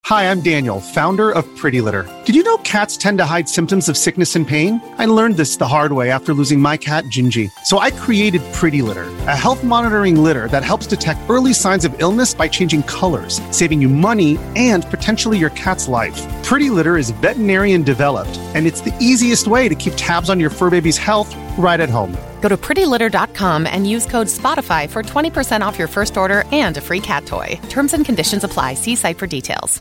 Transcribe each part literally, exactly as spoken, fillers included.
Hi, I'm Daniel, founder of Pretty Litter. Did you know cats tend to hide symptoms of sickness and pain? I learned this the hard way after losing my cat, Gingy. So I created Pretty Litter, a health monitoring litter that helps detect early signs of illness by changing colors, saving you money and potentially your cat's life. Pretty Litter is veterinarian developed, and it's the easiest way to keep tabs on your fur baby's health right at home. Go to pretty litter dot com and use code SPOTIFY for twenty percent off your first order and a free cat toy. Terms and conditions apply. See site for details.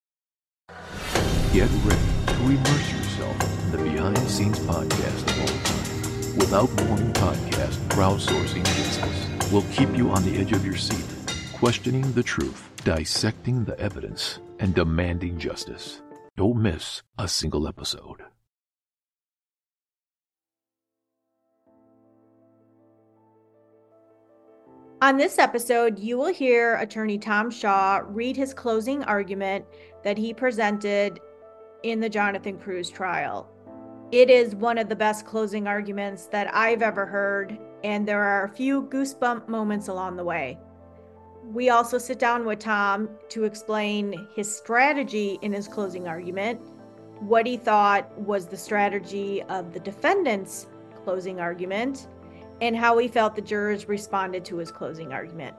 Get ready to immerse yourself in the behind-the-scenes podcast of all time. Without Warning Podcast, Crowdsourcing Justice will keep you on the edge of your seat, questioning the truth, dissecting the evidence, and demanding justice. Don't miss a single episode. On this episode, you will hear attorney Tom Shaw read his closing argument that he presented in the Jonathan Cruz trial. It is one of the best closing arguments that I've ever heard, and there are a few goosebump moments along the way. We also sit down with Tom to explain his strategy in his closing argument, what he thought was the strategy of the defendant's closing argument, and how he felt the jurors responded to his closing argument.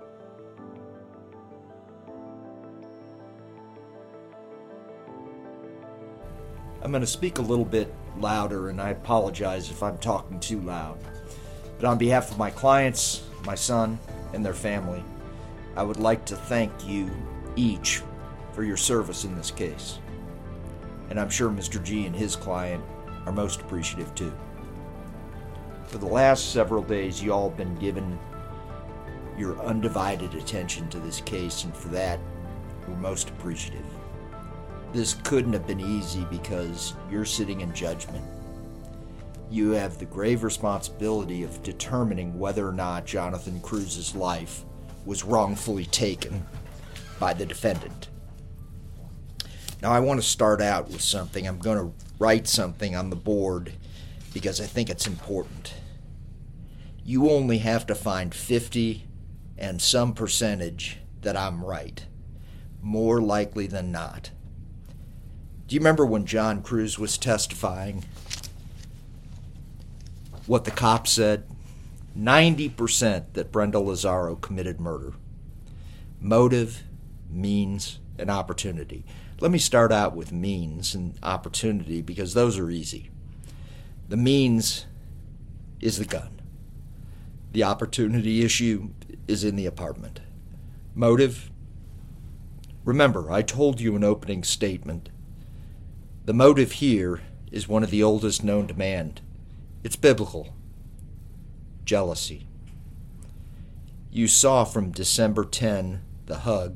I'm going to speak a little bit louder, and I apologize if I'm talking too loud. But on behalf of my clients, my son, and their family, I would like to thank you each for your service in this case. And I'm sure Mister G and his client are most appreciative too. For the last several days, you all have been given your undivided attention to this case, and for that, we're most appreciative. This couldn't have been easy because you're sitting in judgment. You have the grave responsibility of determining whether or not Jonathan Cruz's life was wrongfully taken by the defendant. Now, I want to start out with something. I'm going to write something on the board because I think it's important. You only have to find fifty and some percentage that I'm right, more likely than not. Do you remember when John Cruz was testifying? What the cop said? ninety percent that Brenda Lazaro committed murder. Motive, means, and opportunity. Let me start out with means and opportunity because those are easy. The means is the gun. The opportunity issue is in the apartment. Motive? Remember, I told you in opening statement, the motive here is one of the oldest known to man. It's biblical. Jealousy. You saw from December tenth, the hug.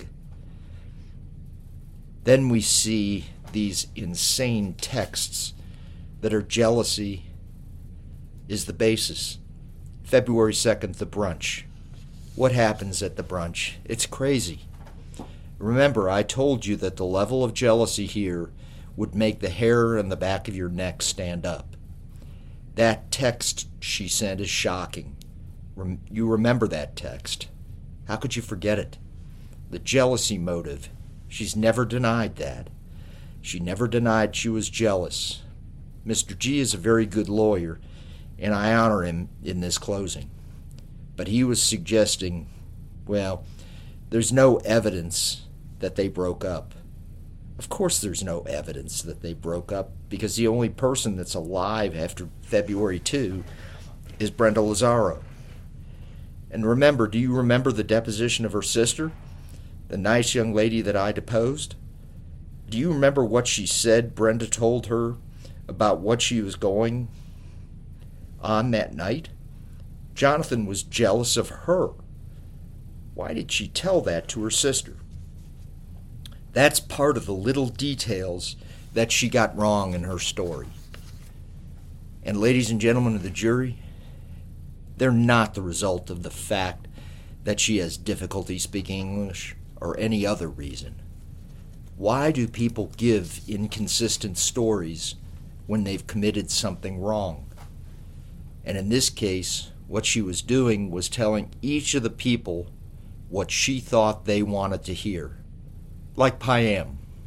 Then we see these insane texts that are jealousy is the basis. February second, the brunch. What happens at the brunch? It's crazy. Remember, I told you that the level of jealousy here would make the hair on the back of your neck stand up. That text she sent is shocking. Rem- you remember that text. How could you forget it? The jealousy motive. She's never denied that. She never denied she was jealous. Mister G is a very good lawyer, and I honor him in this closing. But he was suggesting, well, there's no evidence that they broke up. Of course there's no evidence that they broke up because the only person that's alive after February second is Brenda Lazaro. And remember, do you remember the deposition of her sister? The nice young lady that I deposed? Do you remember what she said Brenda told her about what she was going on that night? Jonathan was jealous of her. Why did she tell that to her sister? That's part of the little details that she got wrong in her story. And ladies and gentlemen of the jury, they're not the result of the fact that she has difficulty speaking English or any other reason. Why do people give inconsistent stories when they've committed something wrong? And in this case, what she was doing was telling each of the people what she thought they wanted to hear. Like Payam.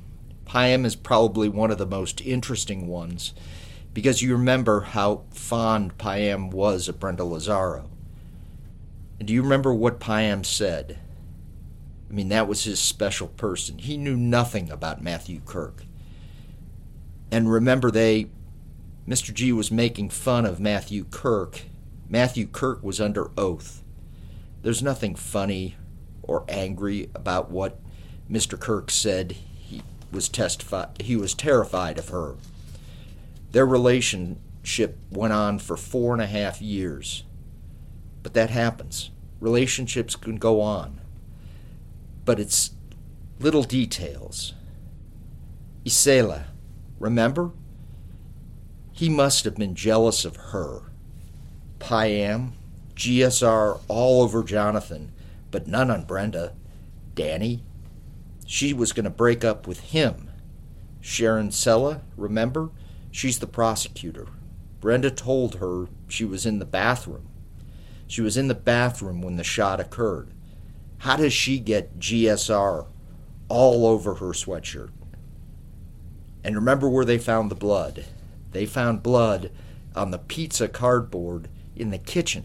Payam is probably one of the most interesting ones because you remember how fond Payam was of Brenda Lazaro. And do you remember what Payam said? I mean, that was his special person. He knew nothing about Matthew Kirk. And remember, they, Mister G was making fun of Matthew Kirk. Matthew Kirk was under oath. There's nothing funny or angry about what Mister Kirk said. He was testified. He was terrified of her. Their relationship went on for four and a half years. But that happens. Relationships can go on. But it's little details. Isela, remember? He must have been jealous of her. Payam, G S R all over Jonathan, but none on Brenda. Danny, she was going to break up with him. Sharon Sella, remember? She's the prosecutor. Brenda told her she was in the bathroom. She was in the bathroom when the shot occurred. How does she get G S R all over her sweatshirt? And remember where they found the blood. They found blood on the pizza cardboard in the kitchen.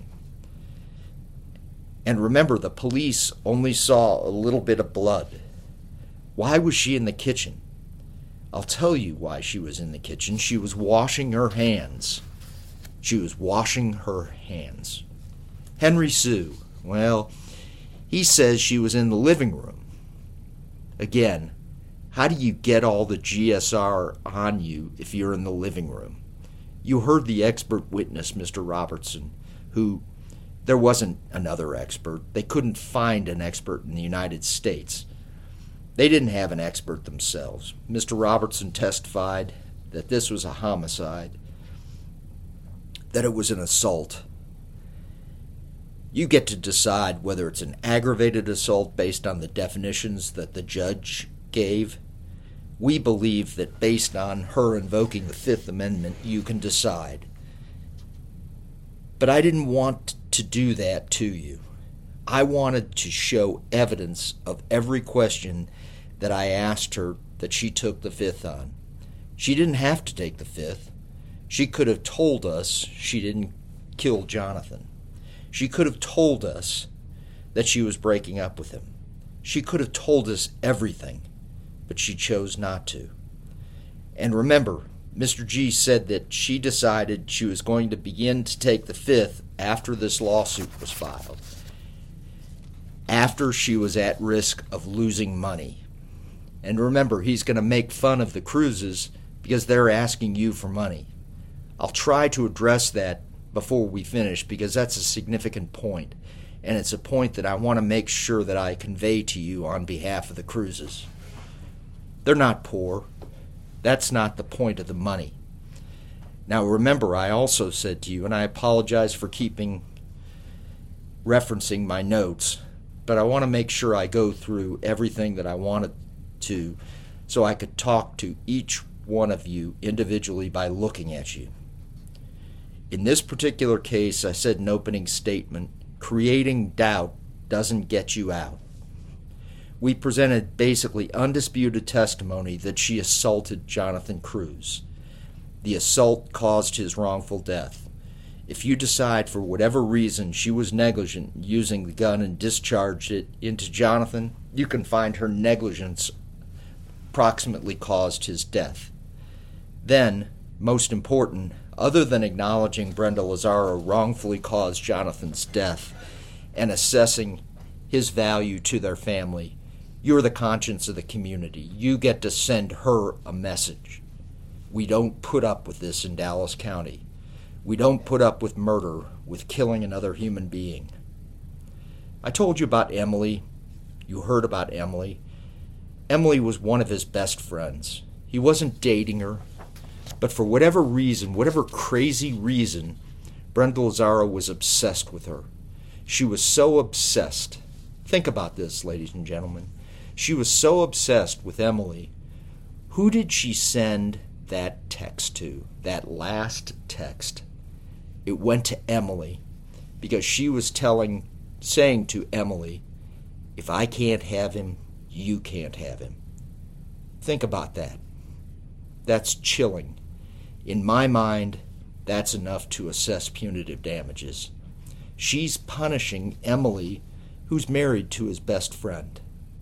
And remember, the police only saw a little bit of blood. Why was she in the kitchen? I'll tell you why she was in the kitchen. She was washing her hands. She was washing her hands. Henry Sue, well, he says she was in the living room. Again, how do you get all the G S R on you if you're in the living room? You heard the expert witness, Mister Robertson, who, there wasn't another expert. They couldn't find an expert in the United States. They didn't have an expert themselves. Mister Robertson testified that this was a homicide, that it was an assault. You get to decide whether it's an aggravated assault based on the definitions that the judge gave. We believe that based on her invoking the Fifth Amendment, you can decide. But I didn't want to do that to you. I wanted to show evidence of every question that I asked her that she took the Fifth on. She didn't have to take the Fifth. She could have told us she didn't kill Jonathan. She could have told us that she was breaking up with him. She could have told us everything, but she chose not to. And remember, Mister G said that she decided she was going to begin to take the Fifth after this lawsuit was filed, after she was at risk of losing money. And remember, he's going to make fun of the Cruzes because they're asking you for money. I'll try to address that before we finish because that's a significant point, and it's a point that I want to make sure that I convey to you on behalf of the Cruzes. They're not poor. That's not the point of the money. Now remember, I also said to you, and I apologize for keeping referencing my notes, but I want to make sure I go through everything that I wanted to so I could talk to each one of you individually by looking at you. In this particular case, I said in opening statement, creating doubt doesn't get you out. We presented basically undisputed testimony that she assaulted Jonathan Cruz. The assault caused his wrongful death. If you decide for whatever reason she was negligent using the gun and discharged it into Jonathan, you can find her negligence approximately caused his death. Then, most important, other than acknowledging Brenda Lazaro wrongfully caused Jonathan's death and assessing his value to their family, you're the conscience of the community. You get to send her a message. We don't put up with this in Dallas County. We don't put up with murder, with killing another human being. I told you about Emily. You heard about Emily. Emily was one of his best friends. He wasn't dating her, but for whatever reason, whatever crazy reason, Brenda Lazaro was obsessed with her. She was so obsessed. Think about this, ladies and gentlemen. She was so obsessed with Emily. Who did she send that text to, that last text? It went to Emily because she was telling, saying to Emily, if I can't have him, you can't have him. Think about that. That's chilling. In my mind, that's enough to assess punitive damages. She's punishing Emily, who's married to his best friend.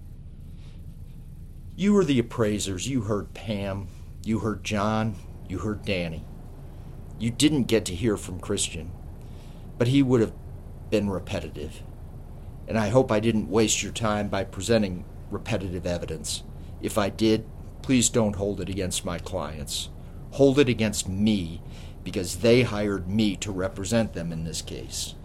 You were the appraisers. You heard Pam. You heard John. You heard Danny. You didn't get to hear from Christian, but he would have been repetitive. And I hope I didn't waste your time by presenting repetitive evidence. If I did, please don't hold it against my clients. Hold it against me, because they hired me to represent them in this case.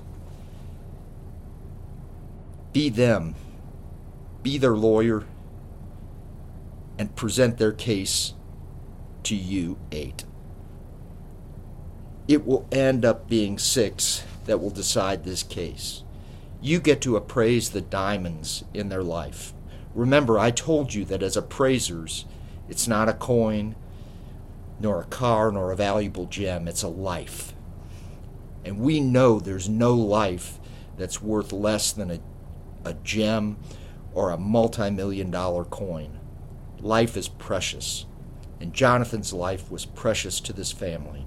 Be them. Be their lawyer, and present their case to you eight. It will end up being six that will decide this case. You get to appraise the diamonds in their life. Remember, I told you that as appraisers, it's not a coin, nor a car, nor a valuable gem. It's a life. And we know there's no life that's worth less than a, a gem or a multi-million dollar coin. Life is precious. And Jonathan's life was precious to this family.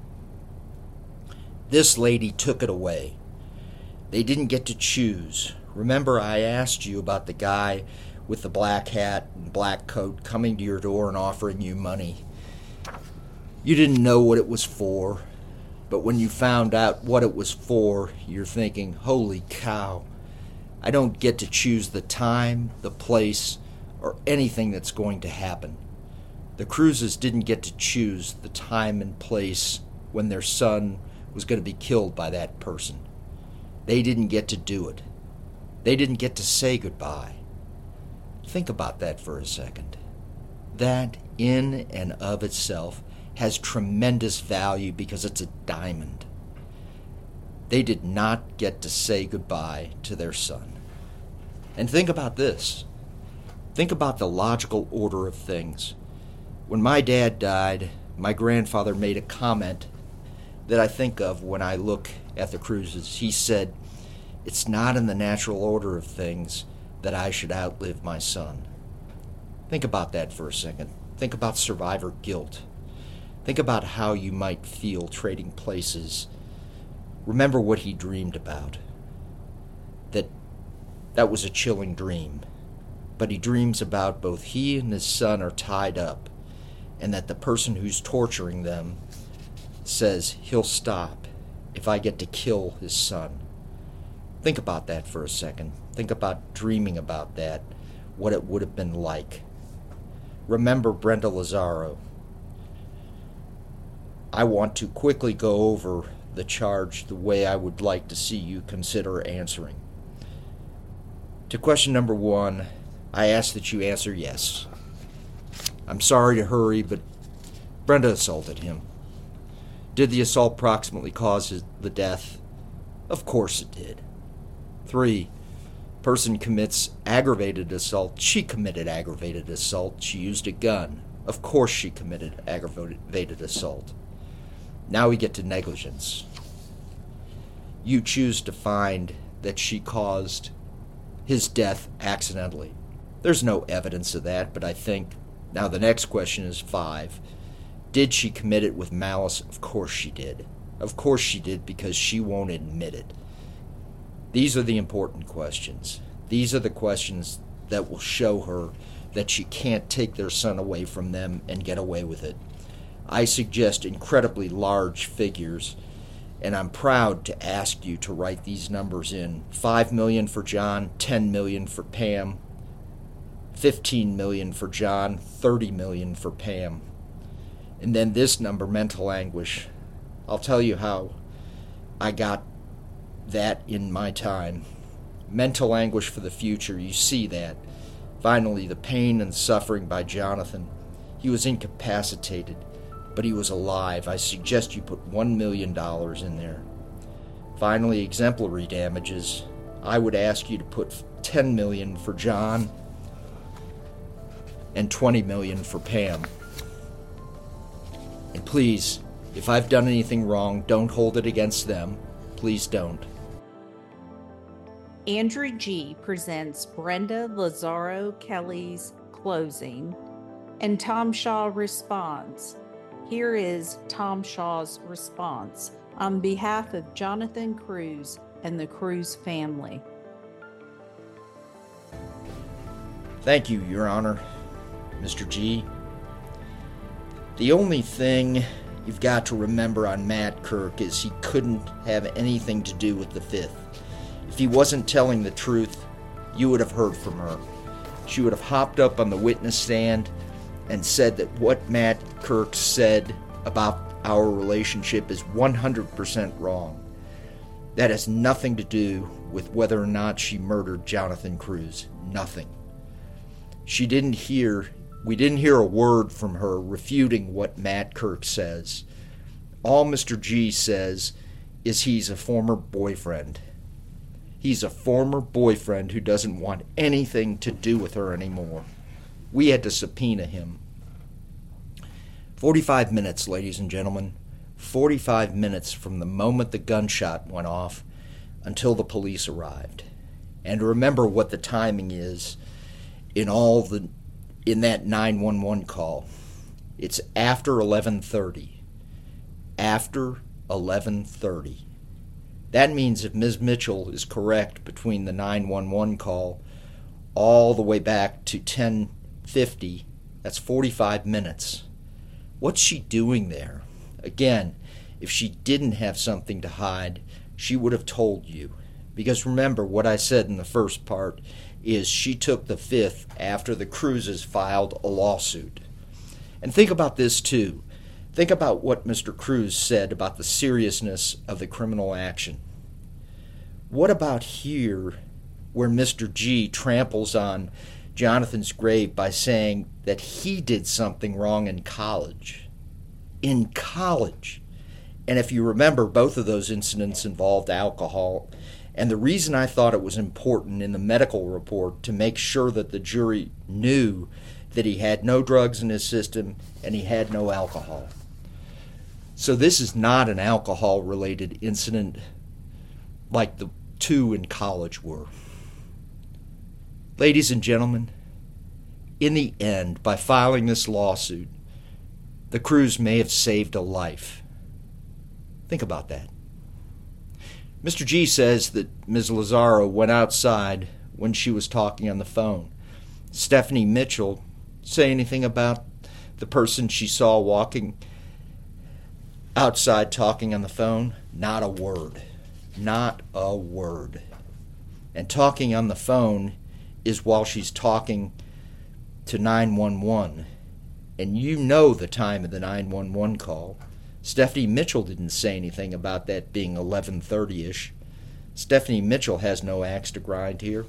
This lady took it away. They didn't get to choose. Remember, I asked you about the guy with the black hat and black coat coming to your door and offering you money. You didn't know what it was for, but when you found out what it was for, you're thinking, holy cow, I don't get to choose the time, the place, or anything that's going to happen. The Cruzes didn't get to choose the time and place when their son was going to be killed by that person. They didn't get to do it. They didn't get to say goodbye. Think about that for a second. That, in and of itself, has tremendous value because it's a diamond. They did not get to say goodbye to their son. And think about this. Think about the logical order of things. When my dad died, my grandfather made a comment that I think of when I look at the Cruzes. He said, "It's not in the natural order of things that I should outlive my son." Think about that for a second. Think about survivor guilt. Think about how you might feel trading places. Remember what he dreamed about. That that was a chilling dream. But he dreams about both he and his son are tied up, and that the person who's torturing them says he'll stop if I get to kill his son. Think about that for a second. Think about dreaming about that, what it would have been like. Remember Brenda Lazaro. I want to quickly go over the charge the way I would like to see you consider answering. To question number one, I ask that you answer yes. I'm sorry to hurry, but Brenda assaulted him. Did the assault proximately cause his, the death? Of course it did. Three, person commits aggravated assault. She committed aggravated assault. She used a gun. Of course she committed aggravated assault. Now we get to negligence. You choose to find that she caused his death accidentally. There's no evidence of that, but I think, now the next question is five. Did she commit it with malice? Of course she did. Of course she did, because she won't admit it. These are the important questions. These are the questions that will show her that she can't take their son away from them and get away with it. I suggest incredibly large figures, and I'm proud to ask you to write these numbers in. Five million for John, ten million for Pam, fifteen million for John, thirty million for Pam. And then this number, mental anguish. I'll tell you how I got that in my time. Mental anguish for the future, you see that. Finally, the pain and suffering by Jonathan. He was incapacitated, but he was alive. I suggest you put one million dollars in there. Finally, exemplary damages. I would ask you to put ten million dollars for John and twenty million dollars for Pam. And please, if I've done anything wrong, don't hold it against them. Please don't. Andrew G. presents Brenda Lazaro Kelly's closing, And Tom Shaw responds. Here is Tom Shaw's response on behalf of Jonathan Cruz and the Cruz family. Thank you, Your Honor, Mister G. The only thing you've got to remember on Matt Kirk is he couldn't have anything to do with the fifth. If he wasn't telling the truth, you would have heard from her. She would have hopped up on the witness stand and said that what Matt Kirk said about our relationship is one hundred percent wrong. That has nothing to do with whether or not she murdered Jonathan Cruz. Nothing. She didn't hear, we didn't hear a word from her refuting what Matt Kirk says. All Mister G says is he's a former boyfriend. He's a former boyfriend who doesn't want anything to do with her anymore. We had to subpoena him. forty-five minutes, ladies and gentlemen. forty-five minutes from the moment the gunshot went off until the police arrived. And remember what the timing is in all the in that nine one one call. It's after eleven thirty. After eleven thirty. That means if Miz Mitchell is correct between the nine one one call all the way back to ten fifty, that's forty-five minutes. What's she doing there? Again, if she didn't have something to hide, she would have told you. Because remember, what I said in the first part is she took the fifth after the Cruzes filed a lawsuit. And think about this too. Think about what Mister Cruz said about the seriousness of the criminal action. What about here, where Mister G tramples on Jonathan's grave by saying that he did something wrong in college? In college. And if you remember, both of those incidents involved alcohol. And the reason I thought it was important in the medical report to make sure that the jury knew that he had no drugs in his system and he had no alcohol. So this is not an alcohol-related incident like the two in college were. Ladies and gentlemen, in the end, by filing this lawsuit, the Cruz may have saved a life. Think about that. Mister G says that Miz Lazaro went outside when she was talking on the phone. Stephanie Mitchell say anything about the person she saw walking outside talking on the phone? Not a word. Not a word. And talking on the phone is while she's talking to nine one one. And you know the time of the nine one one call. Stephanie Mitchell didn't say anything about that being eleven thirty-ish. Stephanie Mitchell has no axe to grind here.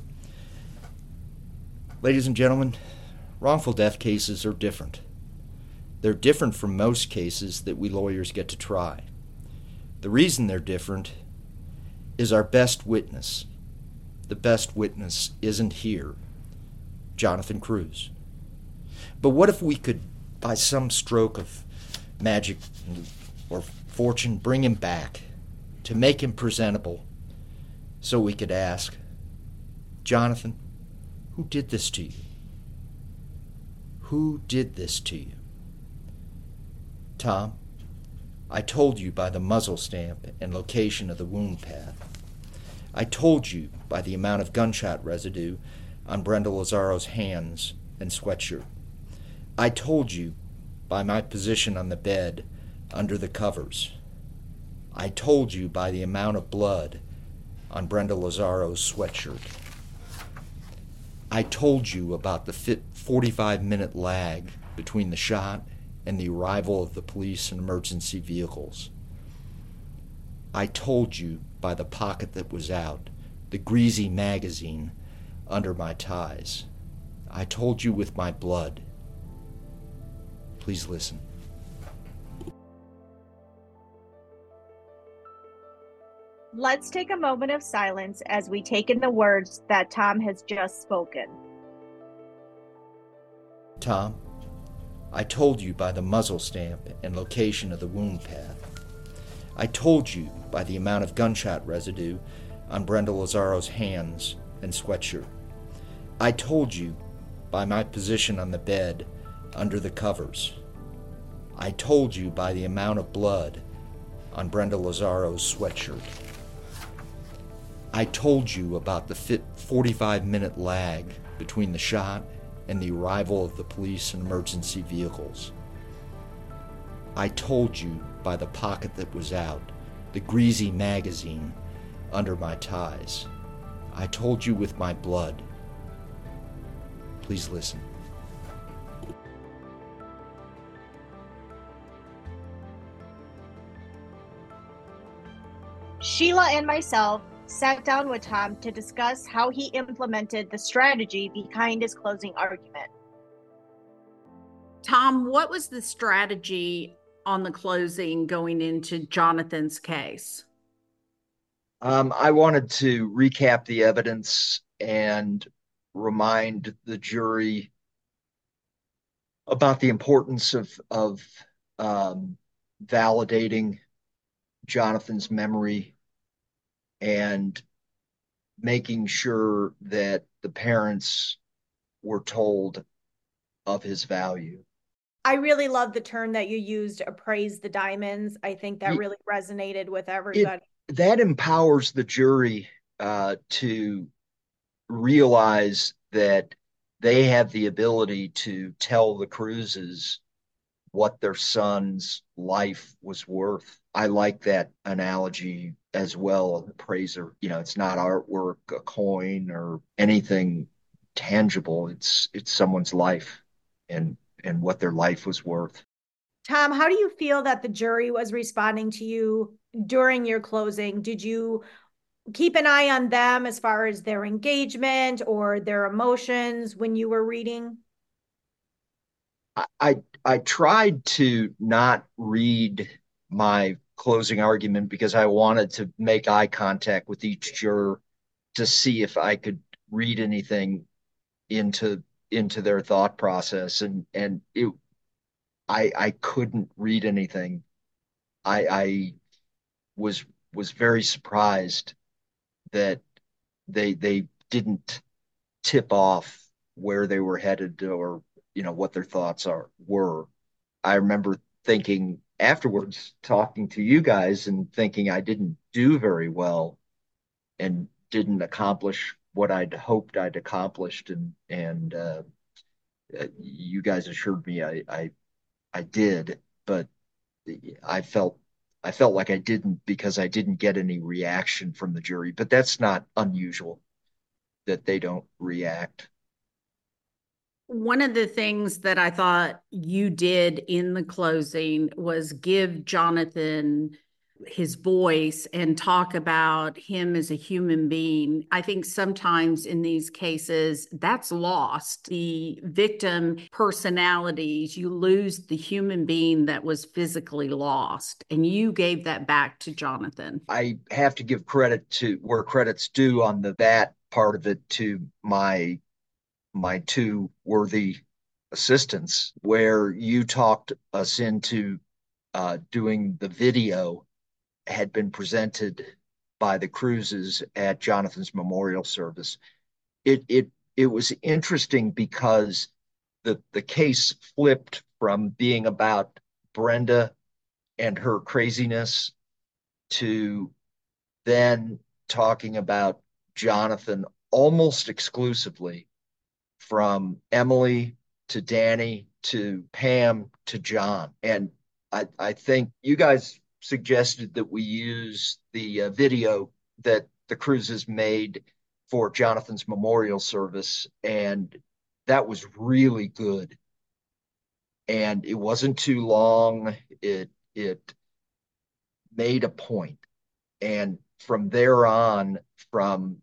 Ladies and gentlemen, wrongful death cases are different. They're different from most cases that we lawyers get to try. The reason they're different is our best witness. The best witness isn't here, Jonathan Cruz. But what if we could, by some stroke of magic or fortune, bring him back to make him presentable so we could ask, Jonathan, who did this to you? Who did this to you? Tom, I told you by the muzzle stamp and location of the wound path. I told you by the amount of gunshot residue on Brenda Lazaro's hands and sweatshirt. I told you by my position on the bed under the covers. I told you by the amount of blood on Brenda Lazaro's sweatshirt. I told you about the forty-five minute lag between the shot and the arrival of the police and emergency vehicles. I told you by the pocket that was out, the greasy magazine under my ties. I told you with my blood. Please listen. Let's take a moment of silence as we take in the words that Tom has just spoken. Tom, I told you by the muzzle stamp and location of the wound path. I told you by the amount of gunshot residue on Brenda Lazaro's hands and sweatshirt. I told you by my position on the bed under the covers. I told you by the amount of blood on Brenda Lazzaro's sweatshirt. I told you about the forty-five minute lag between the shot and the arrival of the police and emergency vehicles. I told you by the pocket that was out, the greasy magazine under my ties. I told you with my blood. Please listen. Sheila and myself sat down with Tom to discuss how he implemented the strategy behind his closing argument. Tom, what was the strategy on the closing going into Jonathan's case? Um, I wanted to recap the evidence and remind the jury about the importance of, of um, validating Jonathan's memory and making sure that the parents were told of his value. I really love the term that you used, appraise the diamonds. I think that really resonated with everybody. It, that empowers the jury uh, to realize that they have the ability to tell the Cruzes what their son's life was worth. I like that analogy as well, an appraiser. You know, it's not artwork, a coin, or anything tangible. It's it's someone's life and and what their life was worth. Tom, how do you feel that the jury was responding to you during your closing? Did you keep an eye on them as far as their engagement or their emotions when you were reading? I I, I tried to not read my closing argument because I wanted to make eye contact with each juror to see if I could read anything into into their thought process, and and it I I couldn't read anything. I I was was very surprised that they they didn't tip off where they were headed or you know what their thoughts are were. I remember thinking afterwards, talking to you guys and thinking I didn't do very well and didn't accomplish what I'd hoped I'd accomplished, and and uh, you guys assured me I, I I did, but I felt I felt like I didn't because I didn't get any reaction from the jury. But that's not unusual that they don't react. One of the things that I thought you did in the closing was give Jonathan his voice and talk about him as a human being. I think sometimes in these cases that's lost. The victim personalities, you lose the human being that was physically lost, and you gave that back to Jonathan. I have to give credit to where credit's due on the that part of it to my my two worthy assistants, where you talked us into uh, doing the video had been presented by the Cruzes at Jonathan's memorial service. It it it was interesting because the the case flipped from being about Brenda and her craziness to then talking about Jonathan almost exclusively, from Emily to Danny to Pam to John. And I, I think you guys suggested that we use the uh, video that the Cruzes made for Jonathan's memorial service, and that was really good. And it wasn't too long. It it made a point. And from there on, from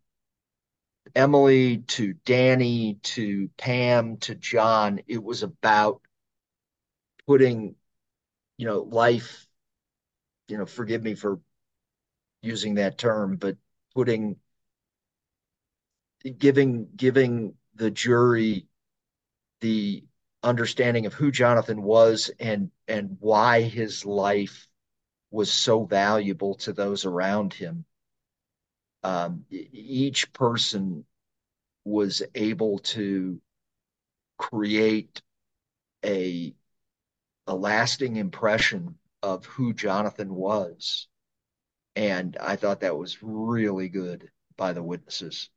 Emily to Danny to Pam to John, it was about putting, you know, life, you know, forgive me for using that term, but putting, giving, giving the jury the understanding of who Jonathan was and, and why his life was so valuable to those around him. Um, each person was able to create a a lasting impression of who Jonathan was. And I thought that was really good by the witnesses.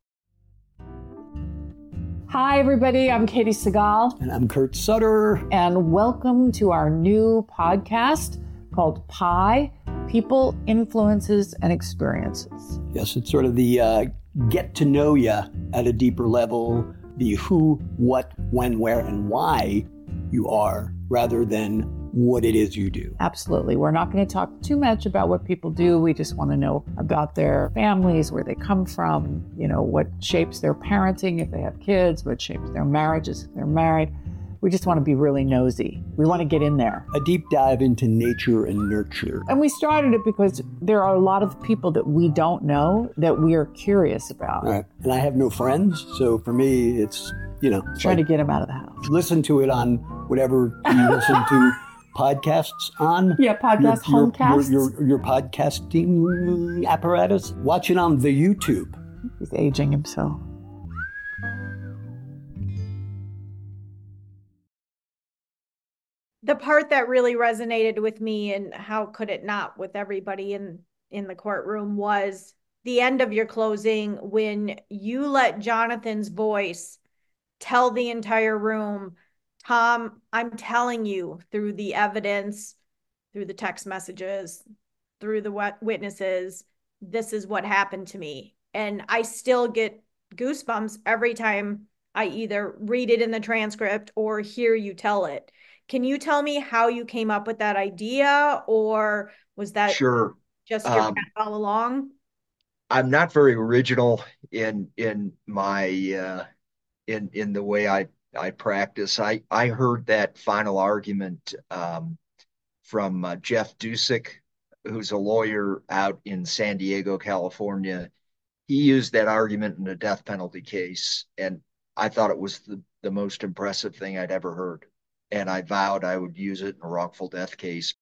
Hi, everybody. I'm Katie Segal. And I'm Kurt Sutter. And welcome to our new podcast called Pi, People, Influences, and Experiences. Yes, it's sort of the uh, get to know you at a deeper level, the who, what, when, where, and why you are, rather than what it is you do. Absolutely. We're not going to talk too much about what people do. We just want to know about their families, where they come from, you know, what shapes their parenting if they have kids, what shapes their marriages if they're married. We just want to be really nosy. We want to get in there. A deep dive into nature and nurture. And we started it because there are a lot of people that we don't know that we are curious about. Right. And I have no friends, so for me, it's, you know. Trying like, to get them out of the house. Listen to it on whatever you listen to podcasts on. Yeah, podcast, your, homecasts. Your, your, your podcasting apparatus. Watch it on the YouTube. He's aging himself. The part that really resonated with me, and how could it not with everybody in, in the courtroom, was the end of your closing when you let Jonathan's voice tell the entire room, Tom, I'm telling you through the evidence, through the text messages, through the witnesses, this is what happened to me. And I still get goosebumps every time I either read it in the transcript or hear you tell it. Can you tell me how you came up with that idea, or was that sure. just your um, path all along? I'm not very original in in my uh, in in the way I I practice. I, I heard that final argument um, from uh, Jeff Dusick, who's a lawyer out in San Diego, California. He used that argument in a death penalty case, and I thought it was the, the most impressive thing I'd ever heard. And I vowed I would use it in a wrongful death case.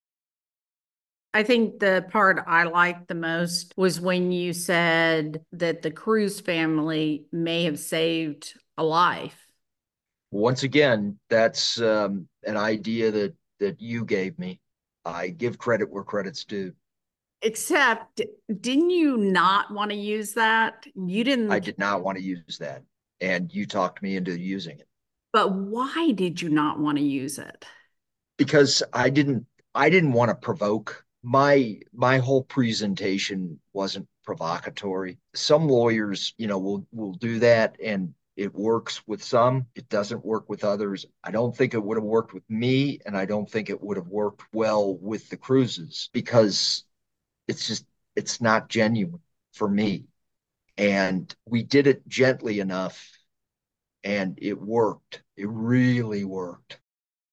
I think the part I liked the most was when you said that the Cruz family may have saved a life. Once again, that's um, an idea that, that you gave me. I give credit where credit's due. Except, didn't you not want to use that? You didn't. I did not want to use that. And you talked me into using it. But why did you not want to use it? Because I didn't, I didn't want to provoke. My, my whole presentation wasn't provocatory. Some lawyers, you know, will, will do that, and it works with some, it doesn't work with others. I don't think it would have worked with me, and I don't think it would have worked well with the Cruzes, because it's just, it's not genuine for me. And we did it gently enough, and it worked. It really worked.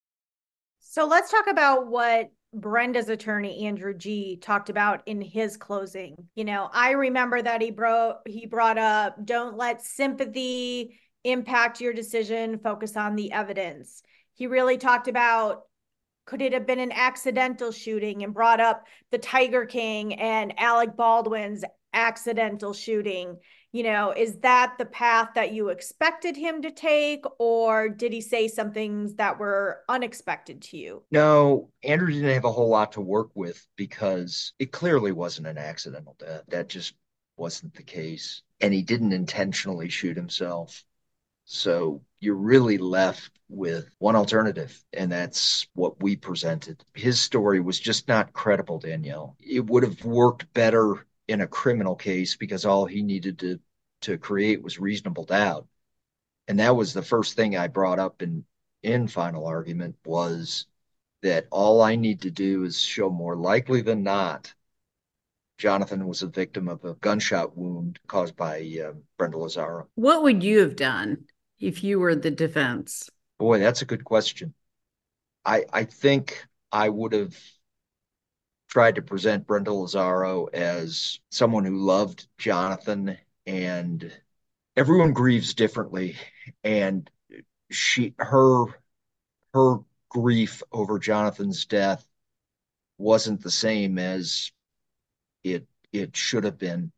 So let's talk about what Brenda's attorney, Andrew G., talked about in his closing. You know, I remember that he brought he brought up, don't let sympathy impact your decision, focus on the evidence. He really talked about, could it have been an accidental shooting, and brought up the Tiger King and Alec Baldwin's accidental shooting. You know, is that the path that you expected him to take, or did he say some things that were unexpected to you? No, Andrew didn't have a whole lot to work with, because it clearly wasn't an accidental death. That just wasn't the case. And he didn't intentionally shoot himself. So you're really left with one alternative, and that's what we presented. His story was just not credible, Danielle. It would have worked better in a criminal case, because all he needed to, to create was reasonable doubt. And that was the first thing I brought up in, in final argument, was that all I need to do is show more likely than not Jonathan was a victim of a gunshot wound caused by uh, Brenda Lazaro. What would you have done if you were the defense? Boy, that's a good question. I I think I would have tried to present Brenda Lazaro as someone who loved Jonathan, and everyone grieves differently. And she, her, her grief over Jonathan's death wasn't the same as it, it should have been.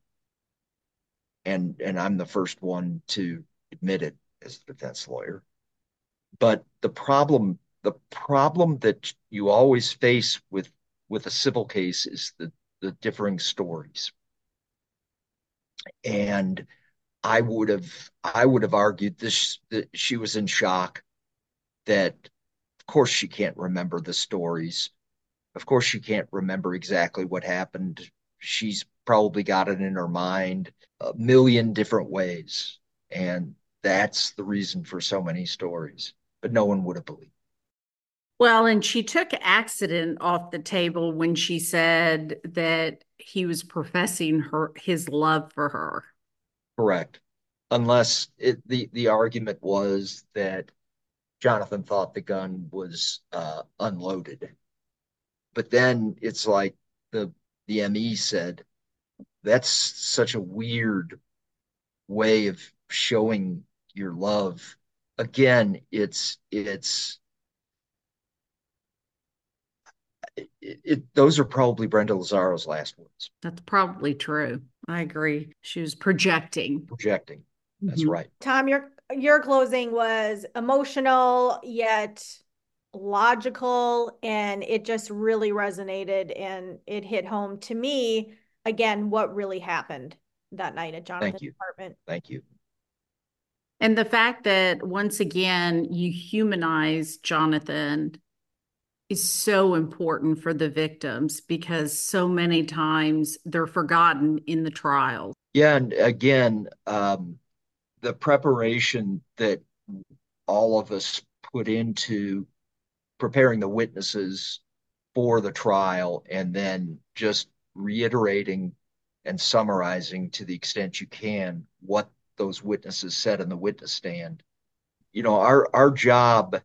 And, and I'm the first one to admit it as a defense lawyer. But the problem the problem that you always face with with a civil case is the the differing stories. And I would have I would have argued this that she was in shock, that of course she can't remember the stories. Of course she can't remember exactly what happened. She's probably got it in her mind a million different ways. And that's the reason for so many stories. But no one would have believed. Well, and she took accident off the table when she said that he was professing her his love for her. Correct. Unless it, the, the argument was that Jonathan thought the gun was uh, unloaded. But then it's like the the M E said, that's such a weird way of showing your love. Again, it's it's it, it those are probably Brenda Lazzaro's last words. That's probably true. I agree. She was projecting. Projecting. That's mm-hmm. right. Tom, your your closing was emotional yet logical, and it just really resonated, and it hit home to me again what really happened that night at Jonathan's apartment. Thank you. And the fact that once again you humanize Jonathan is so important for the victims, because so many times they're forgotten in the trial. Yeah, and again, um, the preparation that all of us put into preparing the witnesses for the trial, and then just reiterating and summarizing to the extent you can what those witnesses said in the witness stand. You know, our our job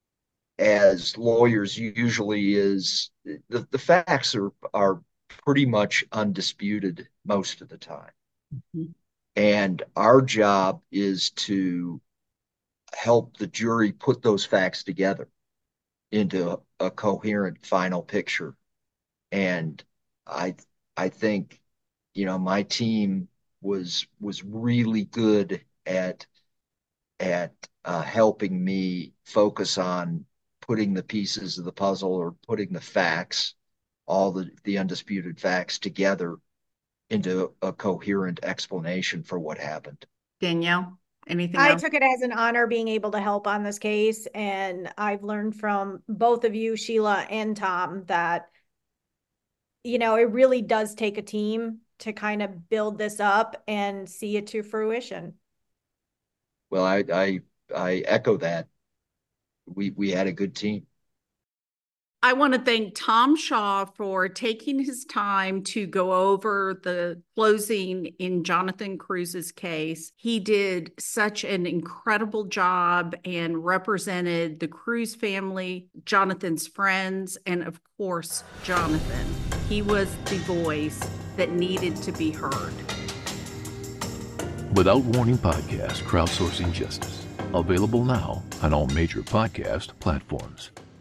as lawyers usually is the, the facts are are pretty much undisputed most of the time. Mm-hmm. And our job is to help the jury put those facts together into a, a coherent final picture. And I I think, you know, my team was was really good at at uh, helping me focus on putting the pieces of the puzzle, or putting the facts, all the, the undisputed facts together into a coherent explanation for what happened. Danielle, anything I else? took it as an honor being able to help on this case, and I've learned from both of you, Sheila and Tom, that, you know, it really does take a team to kind of build this up and see it to fruition. Well, I I, I echo that. We we had a good team. I want to thank Tom Shaw for taking his time to go over the closing in Jonathan Cruz's case. He did such an incredible job and represented the Cruz family, Jonathan's friends, and of course, Jonathan. He was the voice that needed to be heard. Without Warning Podcast, Crowdsourcing Justice. Available now on all major podcast platforms.